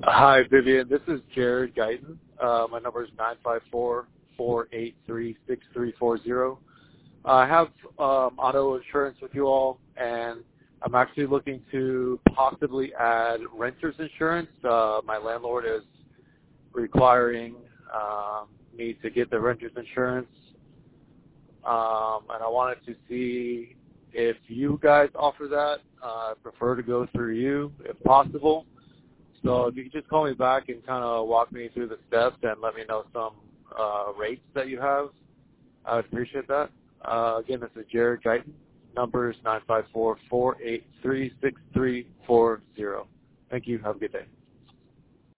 Hi, Vivian. This is Jared Guyton. My number is 954-483-6340. I have auto insurance with you all, and I'm actually looking to possibly add renter's insurance. My landlord is requiring me to get the renter's insurance, and I wanted to see if you guys offer that. I prefer to go through you if possible. So if you could just call me back and kind of walk me through the steps and let me know some rates that you have, I would appreciate that. Again, this is Jared Guyton. Number is 954-483-6340. Thank you. Have a good day.